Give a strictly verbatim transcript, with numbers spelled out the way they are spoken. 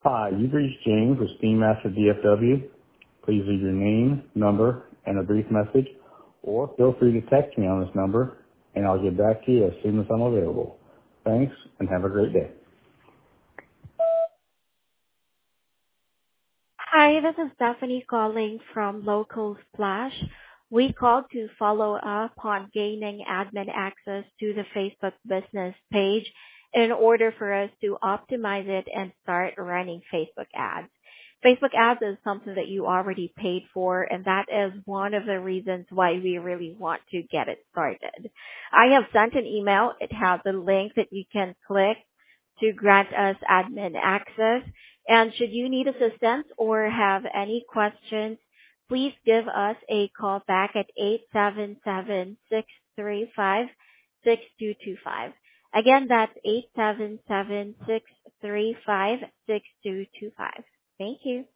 Hi, you've reached James with Steam Master D F W. Please leave your name, number, and a brief message, or feel free to text me on this number, and I'll get back to you as soon as I'm available. Thanks, and have a great day. Hi, this is Stephanie calling from Local Splash. We called to follow up on gaining admin access to the Facebook business page in order for us to optimize it and start running Facebook ads. Facebook ads is something that you already paid for, and that is one of the reasons why we really want to get it started. I have sent an email. It has a link that you can click to grant us admin access. And should you need assistance or have any questions, please give us a call back at eight seven seven, six three five, six two two five. Again, that's eight seven seven, six three five, six two two five. Thank you.